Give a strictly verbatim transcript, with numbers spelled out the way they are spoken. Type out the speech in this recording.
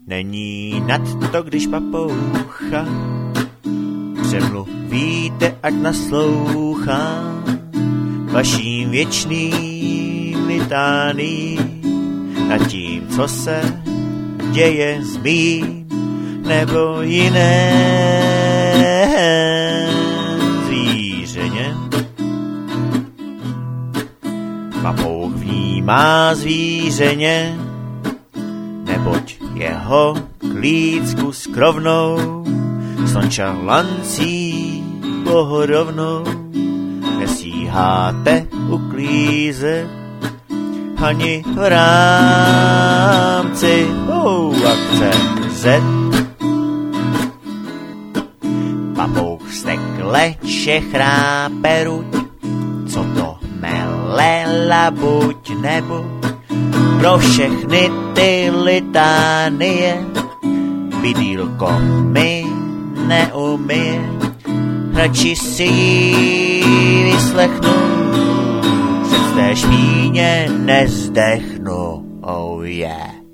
Není nad to, když papoucha přemluvíte, ať naslouchá vaším věčným litání nad tím, co se děje s mým nebo jiné zvířeně. Papouch vnímá zvířeně, neboť jeho klícku skrovnou s nonchalancí pohodovnou nesíháte uklízet ani v rámci oh, akce Z. Papouch stekle chrápe ruď, co to melela buď nebo pro všechny ty litánie bydýlko mi neumije, radši si ji vyslechnu, před té špíně nezdechnu, oh yeah.